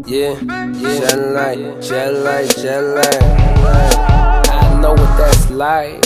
Yeah, jet light. I know what that's like.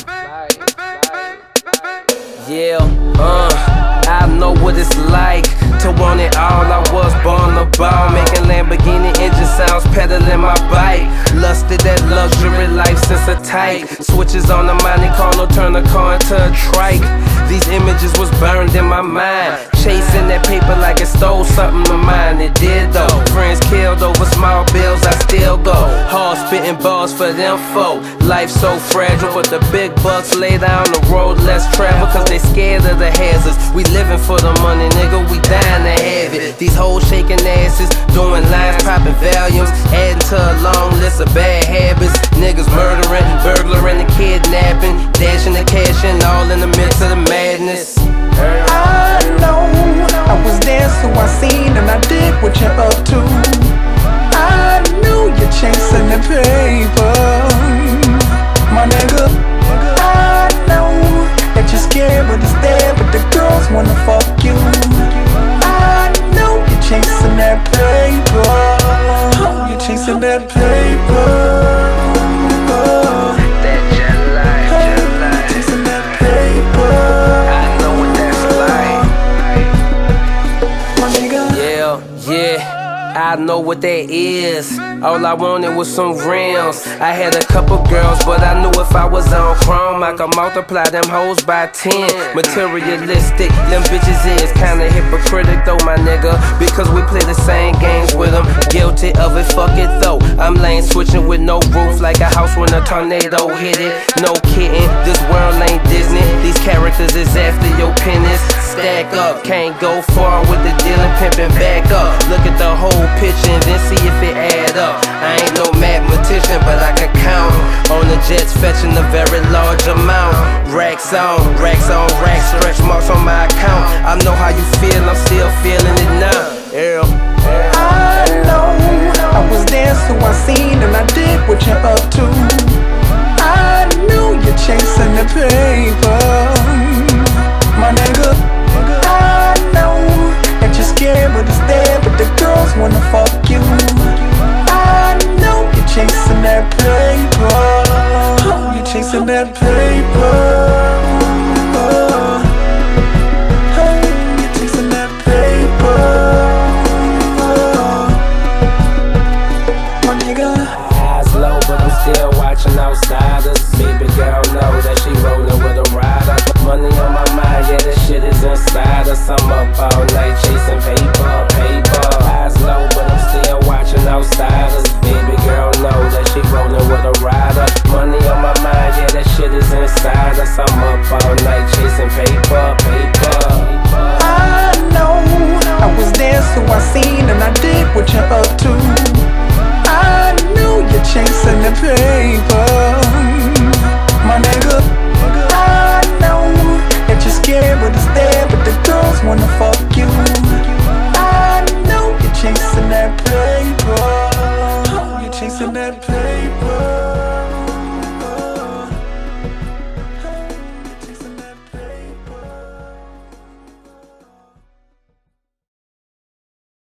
Yeah, I know what it's like to want it all. I was born to ball, making Lamborghini engine sounds, pedaling my bike. Lusted that luxury life since a tyke. Switches on the Monte Carlo, turn the car into a trike. These images was burned in my mind, chasing that paper like it stole something of mine. It did though. Friends killed over small bills, I still go hard spitting bars for them folk. Life so fragile, but the big bucks lay down the road less travel, cause they scared of the hazards. We living for the money, nigga, we dying to have it. These hoes shaking asses, doing lines, popping volumes, adding to a long list of bad habits. Niggas murdering, burglaring and kidnapping, dashing the cash in, all in the midst of the madness. I know, I was there so I seen and I did what you're up to. I knew you're chasing the paper, my nigga. I know that you're scared but it's there, but the girls wanna fuck you. I know you're chasing that paper, you're chasing that paper. I know what that is. All I wanted was some rims. I had a couple girls, but I knew if I was on chrome, I could multiply them hoes by 10. Materialistic, them bitches is kinda hypocritic though, my nigga, because we play the same games with them. Guilty of it, fuck it though. I'm lane switching with no roof, like a house when a tornado hit it. No kidding, this world ain't Disney. These characters is after your pennies. Stack up, can't go far with the dealing, pimping back up. Look at the whole picture and then see if it add up. I ain't no mathematician, but I can count on the jets fetching a very large amount. Racks on racks, stretch marks on my account. I know how you feel, I'm still feeling it now. Yeah. I know, I was there so I seen and I did what you're up to. I knew you're chasing the paper, my nigga. I know that you're scared but it's there, but the girls wanna fuck you. I know you're chasing that paper, you're chasing that paper. You're chasing that paper, my nigga. Eyes low but I'm still watching outsiders. Baby girl know that she rolling with a rider. Money on my mind, yeah, this shit is inside us. I'm up all night chasing paper. Eyes low, but I'm still watching outsiders. Baby girl know that she rolling with a rider. Money on my mind, yeah, that shit is inside us. I'm up all night chasing paper. I know, I was there so I seen and I did what you're up to. I knew you're chasing the paper, my nigga. I know that you're scared but it's there, but the girls wanna fuck you. I know you're chasing that paper, you're chasing that paper.